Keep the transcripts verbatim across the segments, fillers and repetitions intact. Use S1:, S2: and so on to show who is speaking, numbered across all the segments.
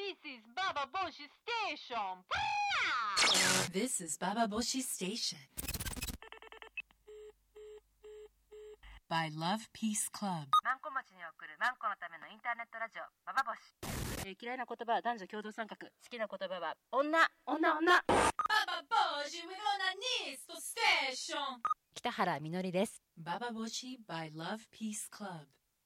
S1: This is Baba Boshi Station.
S2: This is Baba Boshi Station by Love Peace Club.
S3: マンコ町に送るマンコのためのインターネットラジオババボシ、えー、嫌いな言葉は男女共同参画、好きな言葉は女女女。
S2: Baba Boshi with Onanis Station.
S3: 北原みのりです。
S2: Baba Boshi by Love Peace Club.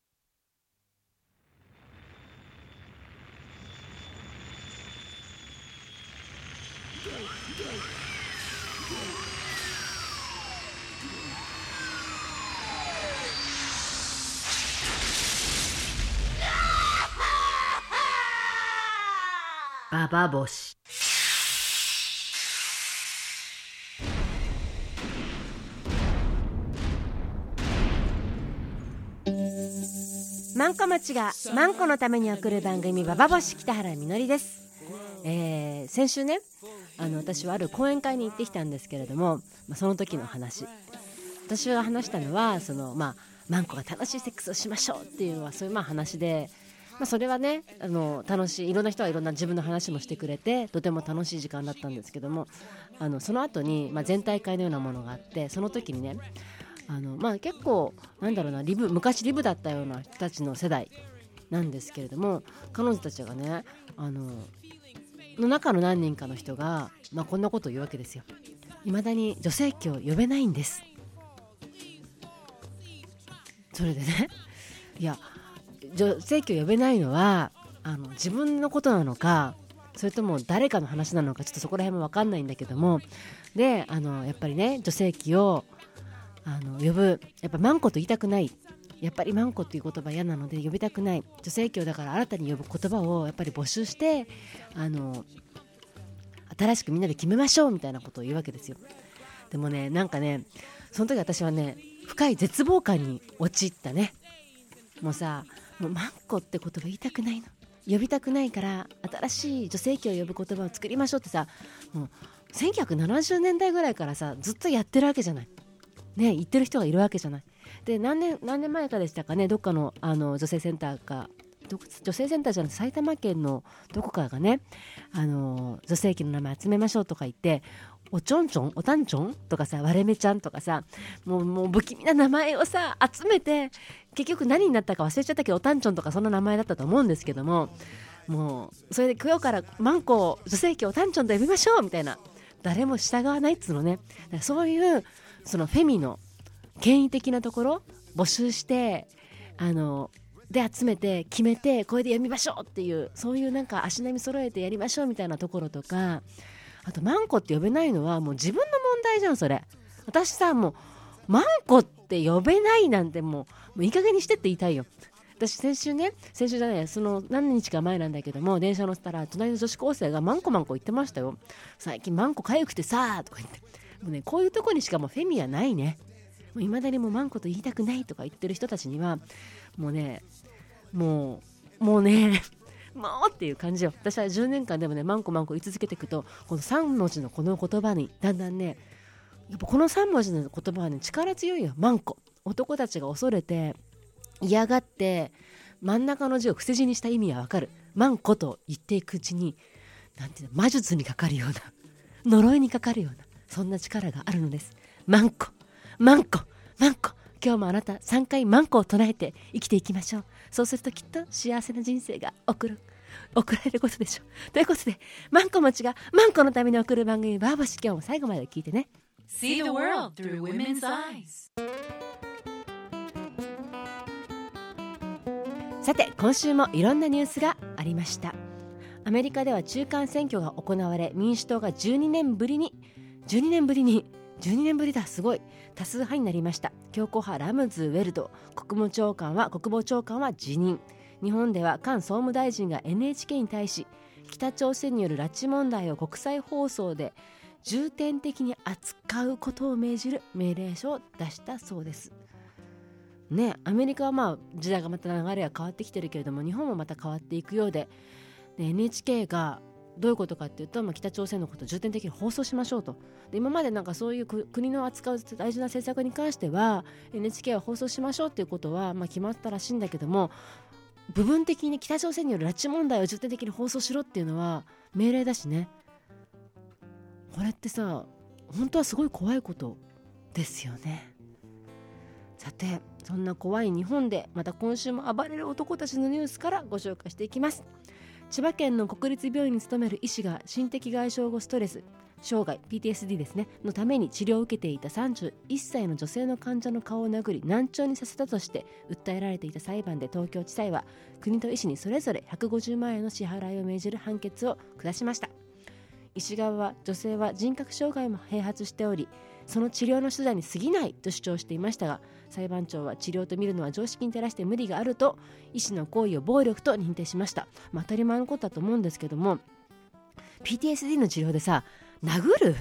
S3: Baba Boshi。マンコ町がマンコのために送る番組ババボシ、北原みのりです。えー、先週ね、あの私はある講演会に行ってきたんですけれども、まあ、その時の話、私が話したのはその、まあ、マンコが楽しいセックスをしましょうっていうのはそういうまあ話で、まあ、それはね、あの楽しい、いろんな人はいろんな自分の話もしてくれてとても楽しい時間だったんですけども、あのその後に、まあ、全体会のようなものがあって、その時にね、あの、まあ、結構なんだろうな、リブ昔リブだったような人たちの世代なんですけれども、彼女たちがね、あのの中の何人かの人が、まあ、こんなことを言うわけですよ。未だに女性器を呼べないんです。それでね、いや女性器を呼べないのはあの自分のことなのか、それとも誰かの話なのか、ちょっとそこら辺も分かんないんだけども、であのやっぱりね、女性器をあの呼ぶ、やっぱマンコと言いたくない、やっぱりマンコという言葉嫌なので呼びたくない、女性器をだから新たに呼ぶ言葉をやっぱり募集して、あの新しくみんなで決めましょうみたいなことを言うわけですよ。でもね、なんかね、その時私はね、深い絶望感に陥ったね。もうさ、もうマンコって言葉言いたくないの、呼びたくないから新しい女性器を呼ぶ言葉を作りましょうってさ、もうせんきゅうひゃくななじゅうねんだいぐらいからさずっとやってるわけじゃないね、言ってる人がいるわけじゃない。で何年何年前かでしたかね、どっかの、あの女性センターか、女性センターじゃなくて埼玉県のどこかがね、あの女性器の名前集めましょうとか言って、おちょんちょん、おたんちょんとかさ、割れ目ちゃんとかさ、もう、もう不気味な名前をさ集めて、結局何になったか忘れちゃったけど、おたんちょんとかそんな名前だったと思うんですけども、もうそれで今日からマンコを女性器をおたんちょんと呼びましょうみたいな、誰も従わないっつうのね。だからそういうそのフェミの権威的なところ募集して、あので集めて決めて、これで読みましょうっていう、そういうなんか足並み揃えてやりましょうみたいなところとか、あとマンコって呼べないのはもう自分の問題じゃん。それ私さ、もうマンコって呼べないなんてもう、もういい加減にしてって言いたいよ。私先週ね、先週じゃない、その何日か前なんだけども、電車乗ったら隣の女子高生がマンコマンコ言ってましたよ。最近マンコかゆくてさーとか言って、もうね、こういうとこにしかもうフェミはないね。もう未だにもうマンコと言いたくないとか言ってる人たちにはもうね、もうもうねもうっていう感じよ。私はじゅうねんかんでもね、マンコマンコ言い続けていくと、このさん文字のこの言葉にだんだんね、やっぱこのさん文字の言葉はね、力強いよ。マンコ、男たちが恐れて嫌がって真ん中の字を伏せ字にした意味はわかる。マンコと言っていくうちに、なんていうの、魔術にかかるような、呪いにかかるような、そんな力があるのです。マンコマンコマンコ、今日もあなたさんかいマンコを唱えて生きていきましょう。そうするときっと幸せな人生が送る送られることでしょう。ということで、マンコ町がマンコのために送る番組バーバシ、今日も最後まで聞いてね。
S2: See the world through women's eyes.
S3: さて、今週もいろんなニュースがありました。アメリカでは中間選挙が行われ、民主党がじゅうにねんぶりにじゅうにねんぶりにじゅうにねんぶりだ、すごい多数派になりました。強硬派ラムズウェルド国務長官は国防長官は辞任。日本では菅総務大臣が エヌエイチケー に対し、北朝鮮による拉致問題を国際放送で重点的に扱うことを命じる命令書を出したそうですね。アメリカはまあ時代がまた流れが変わってきてるけれども、日本もまた変わっていくようで、で エヌエイチケー がどういうことかっていうと、まあ、北朝鮮のことを重点的に放送しましょうと。で今までなんかそういう国の扱う大事な政策に関しては エヌエイチケー は放送しましょうっていうことはまあ決まったらしいんだけども、 部分的に北朝鮮による拉致問題を重点的に放送しろっていうのは命令だしね。これってさ、本当はすごい怖いことですよね。さて、そんな怖い日本でまた今週も暴れる男たちのニュースからご紹介していきます。千葉県の国立病院に勤める医師が心的外傷後ストレス障害 ピーティーエスディー ですねのために治療を受けていたさんじゅういっさいの女性の患者の顔を殴り難聴にさせたとして訴えられていた裁判で、東京地裁は国と医師にそれぞれひゃくごじゅうまんえんの支払いを命じる判決を下しました。医師側は、女性は人格障害も併発しており、その治療の手段に過ぎないと主張していましたが、裁判長は治療と見るのは常識に照らして無理があると医師の行為を暴力と認定しました。まあ、当たり前のことだと思うんですけども、 ピーティーエスディー の治療でさ、殴る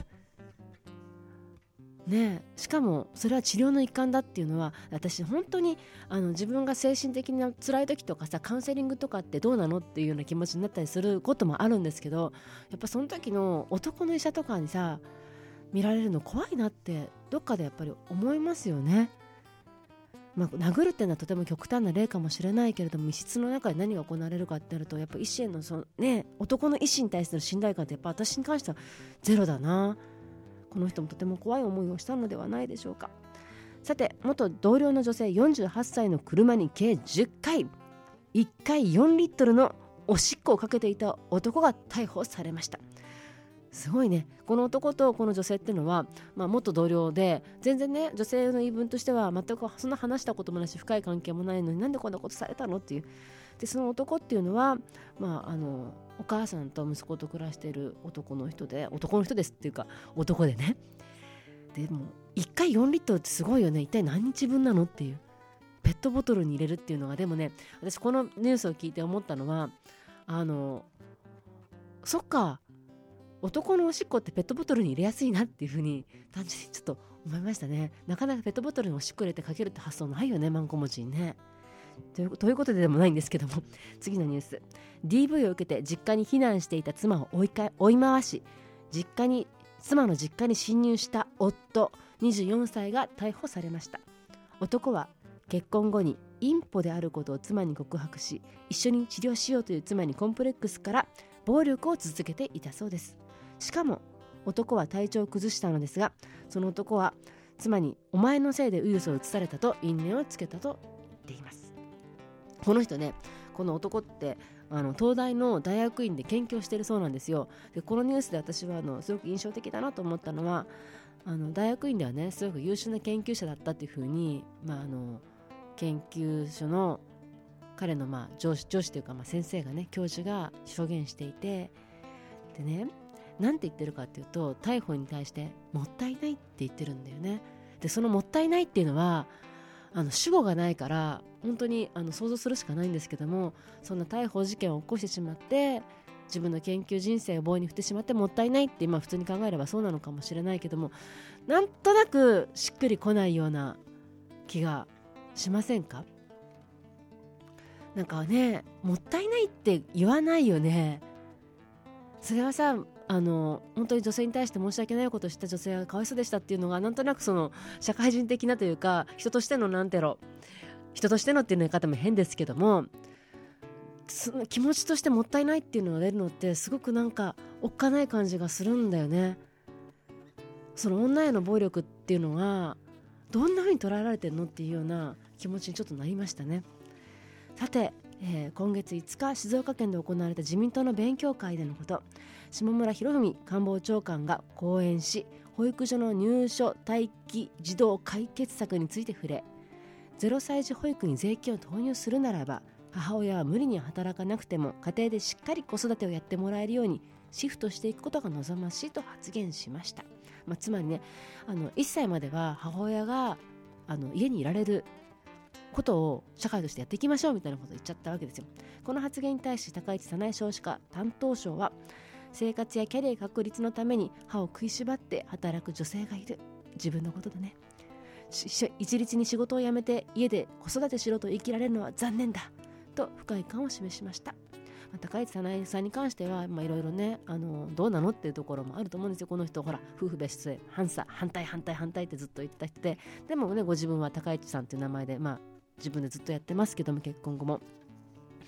S3: ねえ、しかもそれは治療の一環だっていうのは、私本当にあの自分が精神的な辛い時とかさ、カウンセリングとかってどうなのっていうような気持ちになったりすることもあるんですけど、やっぱその時の男の医者とかにさ見られるの怖いなってどっかでやっぱり思いますよね。まあ、殴るっていうのはとても極端な例かもしれないけれども、密室の中で何が行われるかってなると、やっぱ医師へのその、ね、男の医師に対する信頼感ってやっぱ私に関してはゼロだな。この人もとても怖い思いをしたのではないでしょうか。さて、元同僚の女性よんじゅうはっさいの車に計じゅっかいいっかいよんリットルのおしっこをかけていた男が逮捕されました。すごいね。この男とこの女性っていうのは、まあ、元同僚で、全然ね女性の言い分としては全くそんな話したこともないし深い関係もないのに、なんでこんなことされたのっていう。でその男っていうのは、まあ、あのお母さんと息子と暮らしている男の人で、男の人ですっていうか男でね。でもいっかいよんリットルってすごいよね。一体何日分なのっていう。ペットボトルに入れるっていうのが、でもね、私このニュースを聞いて思ったのは、あのそっか、男のおしっこってペットボトルに入れやすいなっていうふうに単純にちょっと思いましたね。なかなかペットボトルにおしっこ入れてかけるって発想ないよね、マンコ持ちにね。という、ということででもないんですけども、次のニュース。 ディーブイ を受けて実家に避難していた妻を追いか追い回し実家に妻の実家に侵入した夫にじゅうよんさいが逮捕されました。男は結婚後にインポであることを妻に告白し、一緒に治療しようという妻にコンプレックスから暴力を続けていたそうです。しかも男は体調を崩したのですが、その男は妻にお前のせいでウイルスを移されたと因縁をつけたと言っています。この人ね、この男ってあの東大の大学院で研究をしているそうなんですよ。でこのニュースで私はあのすごく印象的だなと思ったのは、あの大学院ではねすごく優秀な研究者だったっていうふうに、まあ、あの研究所の彼のまあ上司、上司というかまあ先生がね、教授が証言していて、でね、なんて言ってるかっていうと、逮捕に対してもったいないって言ってるんだよね。でそのもったいないっていうのはあの主語がないから本当にあの想像するしかないんですけども、そんな逮捕事件を起こしてしまって自分の研究人生を棒に振ってしまってもったいないって今普通に考えればそうなのかもしれないけども、なんとなくしっくりこないような気がしませんか？なんかね、もったいないって言わないよね。それはさ、あの本当に女性に対して申し訳ないことをした女性がかわいそうでしたっていうのが、なんとなくその社会人的なというか、人としてのなんてろ人としてのっていう言い方も変ですけども、その気持ちとしてもったいないっていうのが出るのってすごくなんかおっかない感じがするんだよね。その女への暴力っていうのがどんな風に捉えられてるのっていうような気持ちにちょっとなりましたね。さて、えー、今月いつか静岡県で行われた自民党の勉強会でのこと、下村博文官房長官が講演し、保育所の入所待機児童解決策について触れ、ゼロさい児保育に税金を投入するならば、母親は無理に働かなくても家庭でしっかり子育てをやってもらえるようにシフトしていくことが望ましいと発言しました。まあ、つまりね、あのいっさいまでは母親があの家にいられることを社会としてやっていきましょうみたいなことを言っちゃったわけですよ。この発言に対し高市早苗少子化担当相は、生活やキャリア確立のために歯を食いしばって働く女性がいる。自分のことだね。一律に仕事を辞めて家で子育てしろと言い切られるのは残念だと不快感を示しました。まあ、高市早苗さんに関してはいろいろね、あのどうなのっていうところもあると思うんですよ。この人ほら夫婦別姓反さ反対反対反対ってずっと言ってた人で、でもねご自分は高市さんという名前で、まあ、自分でずっとやってますけども、結婚後も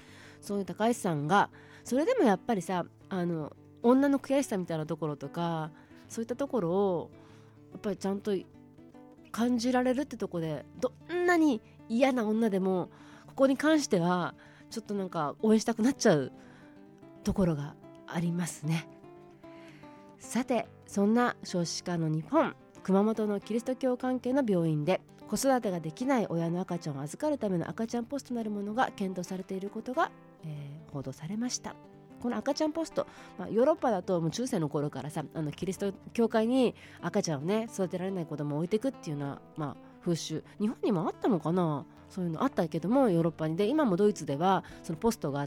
S3: そういう高橋さんがそれでもやっぱりさ、あの女の悔しさみたいなところとか、そういったところをやっぱりちゃんと感じられるってところで、どんなに嫌な女でもここに関してはちょっとなんか応援したくなっちゃうところがありますね。さて、そんな少子化の日本、熊本のキリスト教関係の病院で子育てができない親の赤ちゃんを預かるための赤ちゃんポストなるものが検討されていることが、えー、報道されました。この赤ちゃんポスト、まあ、ヨーロッパだともう中世の頃からさ、あのキリスト教会に赤ちゃんをね育てられない子供を置いていくっていうような、まあ、風習、日本にもあったのかな、そういうのあったけどもヨーロッパにで、今もドイツではそのポストがあって、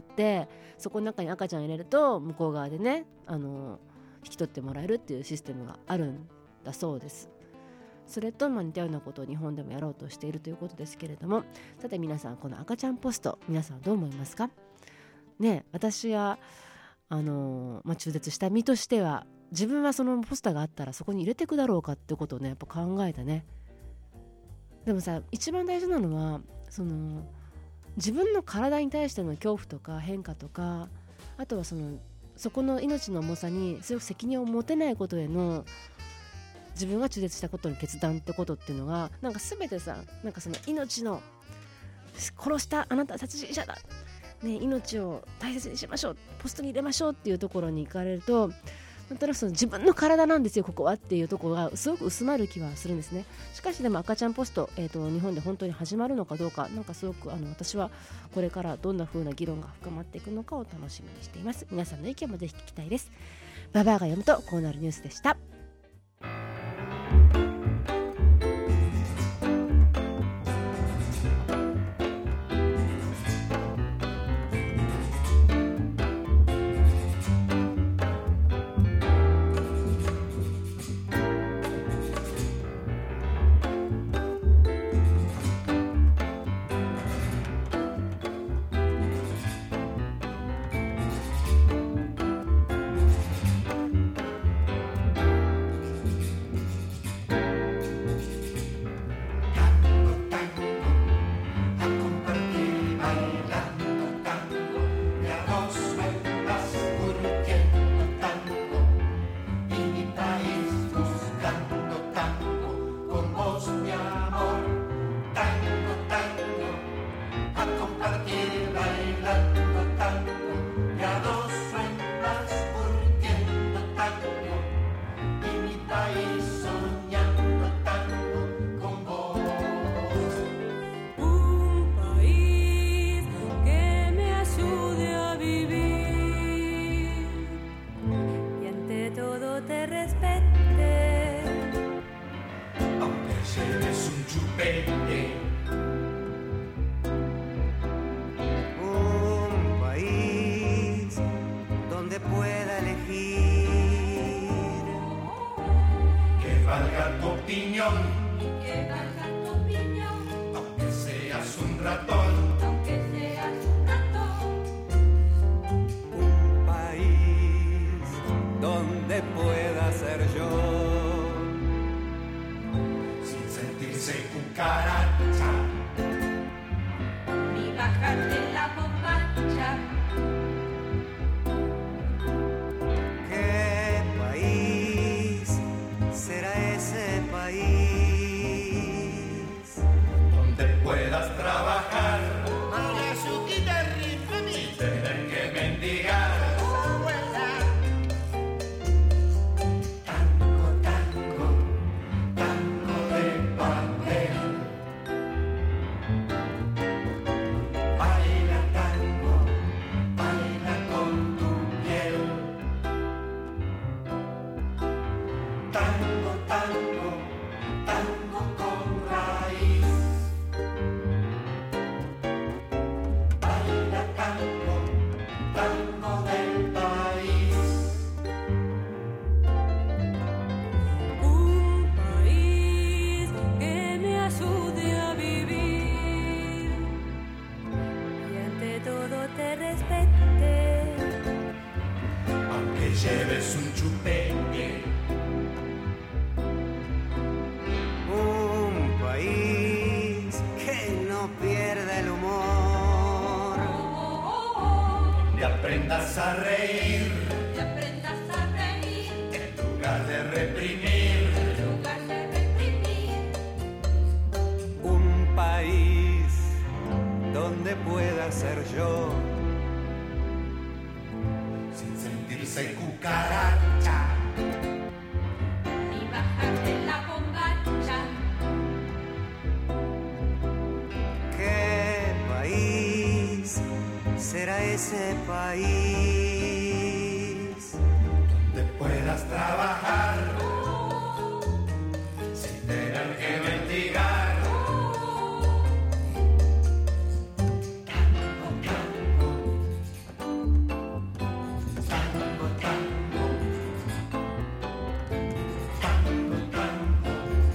S3: そこの中に赤ちゃんを入れると向こう側でね、あの引き取ってもらえるっていうシステムがあるんだそうです。それとまあ似たようなことを日本でもやろうとしているということですけれども、さて皆さん、この赤ちゃんポスト、皆さんはどう思いますかね。私はあのーまあ、中絶した身としては、自分はそのポスターがあったらそこに入れていくだろうかってことをねやっぱ考えたね。でもさ、一番大事なのはその自分の体に対しての恐怖とか変化とか、あとはそのそこの命の重さにすごく責任を持てないことへの自分が中絶したことの決断ってことっていうのが、なんか全てさ、なんかその命の殺したあなたは殺人者だ、ね、命を大切にしましょう、ポストに入れましょうっていうところに行かれると、なんとなくその自分の体なんですよここはっていうところがすごく薄まる気はするんですね。しかしでも赤ちゃんポスト、えーと、日本で本当に始まるのかどうか、なんかすごくあの私はこれからどんな風な議論が深まっていくのかを楽しみにしています。皆さんの意見もぜひ聞きたいです。ババアが読むとこうなるニュースでした。
S4: y aprendas a reír,
S5: y aprendas a reír,
S4: en lugar de reprimir.
S5: en lugar de reprimir.
S6: Un país donde pueda ser yo,
S4: Sin sentirse cucaracha,
S5: Y bajarte la bombacha.
S6: ¿qué país será ese país?
S4: donde puedas trabajar sin tener que mendigar. Tango, tango, tango, tango, tango, tango.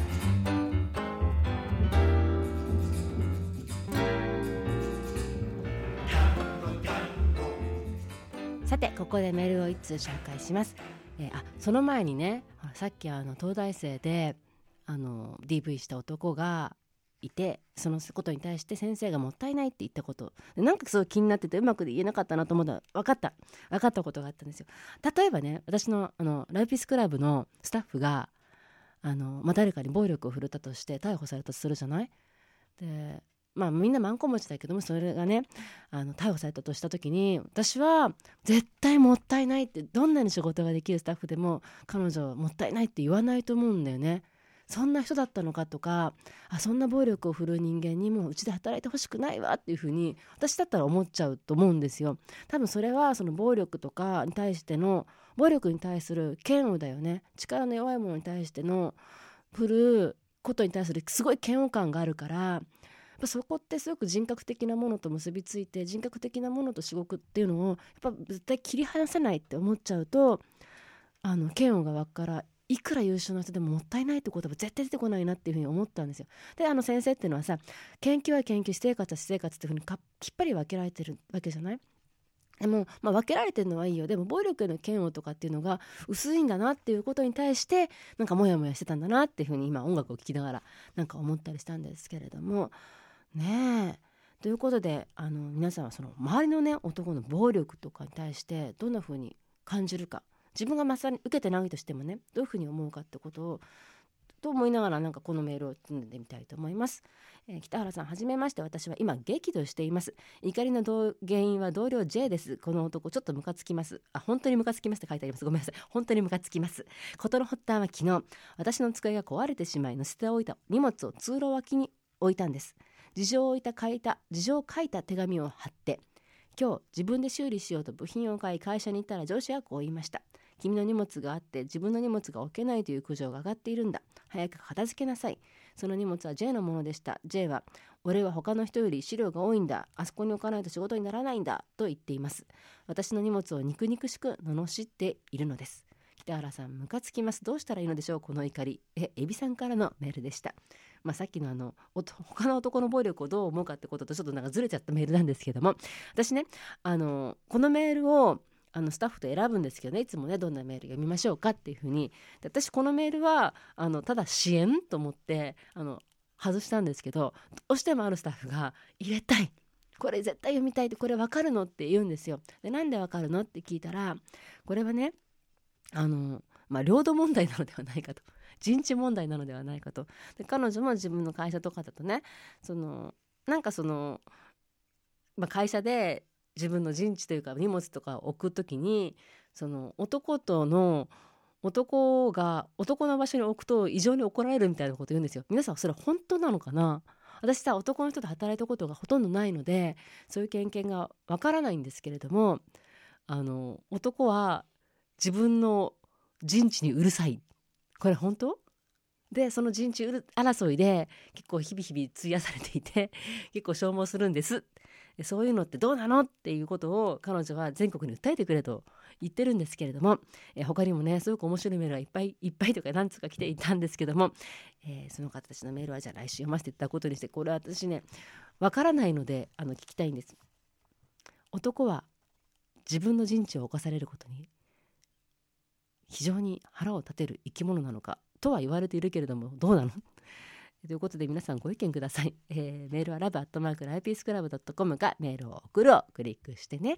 S4: Tango, tango.
S3: さてここでメールを一通紹介します、えーあその前にね、ほらさっきあの東大生であの ディーブイ した男がいて、そのことに対して先生がもったいないって言ったことで、なんかすごい気になっててうまく言えなかったなと思ったら分かった分かったことがあったんですよ。例えばね、私のあのライピースクラブのスタッフがあの、まあ、誰かに暴力を振るったとして逮捕されたとするじゃない。でまあみんなマンコ持ちだけども、それがねあの逮捕されたとした時に、私は絶対もったいないって、どんなに仕事ができるスタッフでも彼女はもったいないって言わないと思うんだよね。そんな人だったのかとか、あそんな暴力を振るう人間にもうちで働いてほしくないわっていうふうに私だったら思っちゃうと思うんですよ。多分それはその暴力とかに対しての、暴力に対する嫌悪だよね。力の弱いものに対しての振るうことに対するすごい嫌悪感があるから、やっぱそこってすごく人格的なものと結びついて、人格的なものと至極っていうのをやっぱ絶対切り離せないって思っちゃうと、あの嫌悪が湧くから、いくら優秀な人でももったいないって言葉絶対出てこないなっていうふうに思ったんですよ。であの先生っていうのはさ、研究は研究、私生活は私生活っていうふうにかきっぱり分けられてるわけじゃない。でも、まあ、分けられてるのはいいよ。でも暴力への嫌悪とかっていうのが薄いんだなっていうことに対してなんかモヤモヤしてたんだなっていうふうに今音楽を聴きながらなんか思ったりしたんですけれどもね。えということで、あの皆さんはその周りのね男の暴力とかに対してどんなふうに感じるか、自分がまさに受けてないとしてもね、どういうふうに思うかってことをと思いながら、なんかこのメールを読んでみたいと思います。えー北原さん、はじめまして。私は今激怒しています。怒りのど原因は同僚 J です。この男ちょっとムカつきます。あ、本当にムカつきますって書いてあります。ごめんなさい。本当にムカつきます。事の発端は昨日、私の机が壊れてしまい、乗せておいた荷物を通路脇に置いたんです。事情を置いた書いた事情を書いた手紙を貼って、今日自分で修理しようと部品を買い、会社に行ったら上司がこう言いました。君の荷物があって自分の荷物が置けないという苦情が上がっているんだ。早く片付けなさい。その荷物は J のものでした。 J は、俺は他の人より資料が多いんだ。あそこに置かないと仕事にならないんだと言っています。私の荷物を肉肉しく罵っているのです。北原さん、ムカつきます。どうしたらいいのでしょう、この怒り。え、エビさんからのメールでした。まあ、さっきのあの他の男の暴力をどう思うかってこととちょっとなんかずれちゃったメールなんですけども、私ね、あのこのメールをあのスタッフと選ぶんですけどね、いつもねどんなメール読みましょうかっていうふうに。で私このメールはあのただ支援と思ってあの外したんですけど、どうしてもあるスタッフが入れたい、これ絶対読みたいって、これ分かるのって言うんですよ。でなんで分かるのって聞いたら、これはねあの、まあ、領土問題なのではないかと、人知問題なのではないかと。で彼女も自分の会社とかだとね、そのなんかその、まあ、会社で自分の陣地というか荷物とかを置くときに、その男との男が男の場所に置くと異常に怒られるみたいなこと言うんですよ。皆さんそれ本当なのかな。私さ男の人と働いたことがほとんどないのでそういう経験がわからないんですけれども、あの男は自分の陣地にうるさい、これ本当で、その陣地争いで結構日々日々費やされていて結構消耗するんです。そういうのってどうなのっていうことを彼女は全国に訴えてくれと言ってるんですけれども、え他にもねすごく面白いメールがいっぱいいっぱいとか何つか来ていたんですけども、えー、その方たちのメールはじゃあ来週読ませていただくことにして、これは私ねわからないのであの聞きたいんです。男は自分の陣地を侵されることに非常に腹を立てる生き物なのかとは言われているけれども、どうなのということで皆さんご意見ください。えー、メールはラブアットマークライピースクラブドットコムかメールを送るをクリックしてね。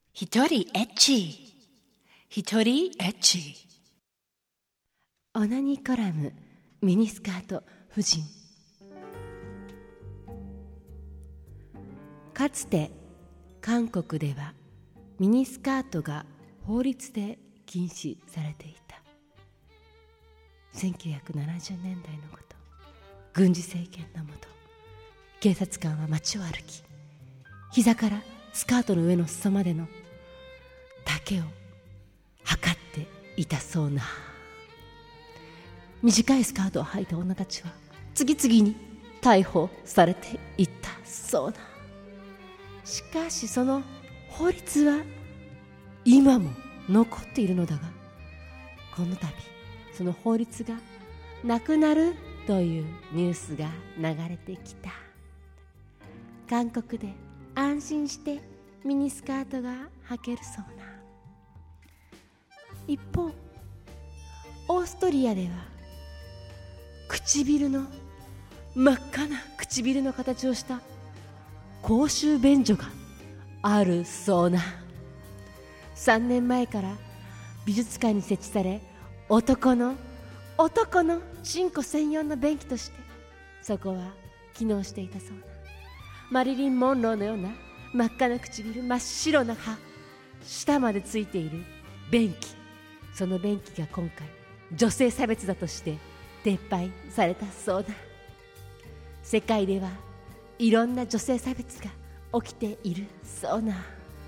S2: 一人エッチ。一人エッチ。
S3: オナニーコラムミニスカート婦人。かつて韓国ではミニスカートが法律で禁止されていた。せんきゅうひゃくななじゅうねんだいのこと、軍事政権のもと、警察官は街を歩き、膝からスカートの上の裾までの丈を測っていたそうな。短いスカートを履いた女たちは次々に逮捕されていったそうな。しかしその法律は今も残っているのだが、この度その法律がなくなるというニュースが流れてきた。韓国で安心してミニスカートが履けるそうな。一方、オーストリアでは唇の真っ赤な唇の形をした公衆便所があるそうな。さんねんまえから美術館に設置され、男の男のチンコ専用の便器としてそこは機能していたそうな。マリリン・モンローのような真っ赤な唇、真っ白な歯、舌までついている便器、その便器が今回女性差別だとして撤廃されたそうだ。世界ではいろんな女性差別が起きているそうな。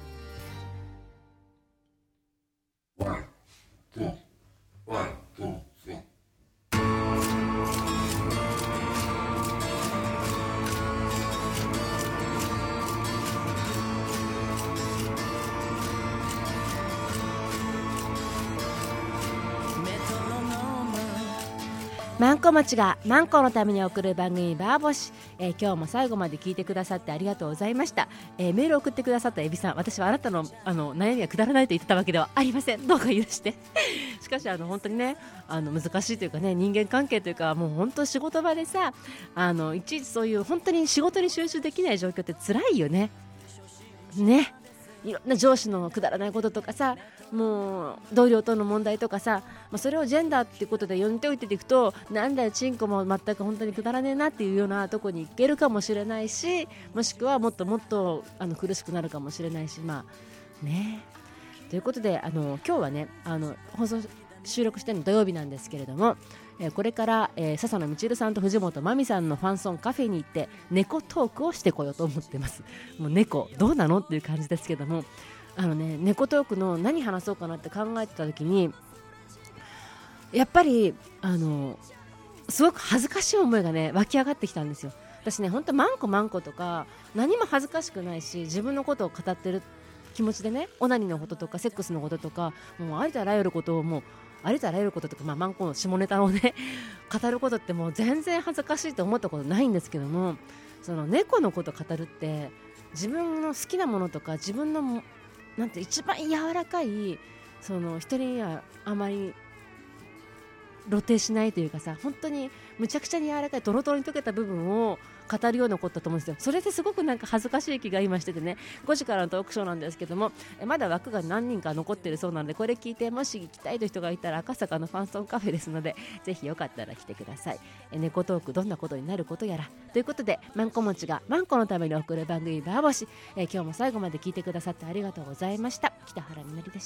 S3: マンコ町がマンコのために送る番組バーボシ、えー、今日も最後まで聞いてくださってありがとうございました。えー、メールを送ってくださったエビさん、私はあなたの、あの悩みがくだらないと言ってたわけではありません。どうか許してしかしあの本当にね、あの難しいというかね、人間関係というか、もう本当仕事場でさ、あのいちいちそういう本当に仕事に集中できない状況って辛いよね。ね、いろんな上司のくだらないこととかさ、もう同僚との問題とかさ、まあ、それをジェンダーっていうことで読んでおいていくと、なんだよチンコも全く本当にくだらねえなっていうようなとこに行けるかもしれないし、もしくはもっともっとあの苦しくなるかもしれないし、まあね。ということで、あの今日はね、あの放送収録してるの土曜日なんですけれども、えー、これから、えー、笹野みちるさんと藤本真美さんのファンソンカフェに行って猫トークをしてこようと思ってます。もう猫どうなのっていう感じですけども、あのね、猫トークの何話そうかなって考えてた時に、やっぱりあのすごく恥ずかしい思いがね湧き上がってきたんですよ。私ね、本当マンコマンコとか何も恥ずかしくないし、自分のことを語ってる気持ちでね、オナニーのこととかセックスのこととか、もうありとあらゆることをもうありとあらゆることとか、まあ、マンコの下ネタをね語ることってもう全然恥ずかしいと思ったことないんですけども、その猫のことを語るって自分の好きなものとか、自分のなんて一番柔らかい、その人にはあまり露呈しないというかさ、本当にむちゃくちゃに柔らかいトロトロに溶けた部分を語るようなことだと思うんですよ。それってすごくなんか恥ずかしい気が今しててね、ごじからのトークショーなんですけども、えまだ枠が何人か残ってるそうなので、これ聞いてもし行きたいという人がいたら赤坂のファンソンカフェですので、ぜひよかったら来てください。え猫トークどんなことになることやらということで、マンコ持ちがマンコのために送る番組バーボシ、え今日も最後まで聞いてくださってありがとうございました。北原みのりでした。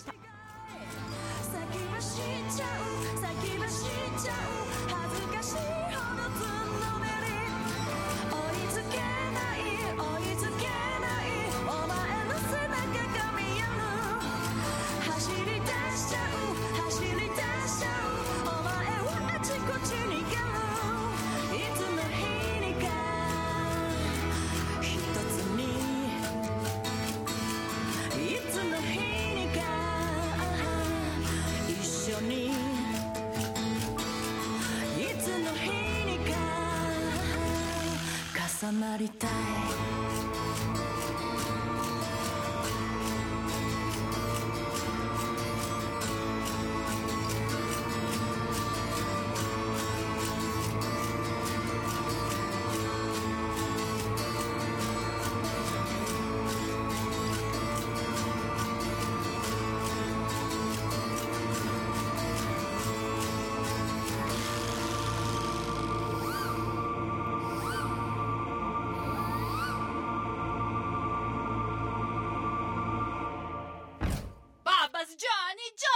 S2: 重なりたい。
S7: 兄ちゃ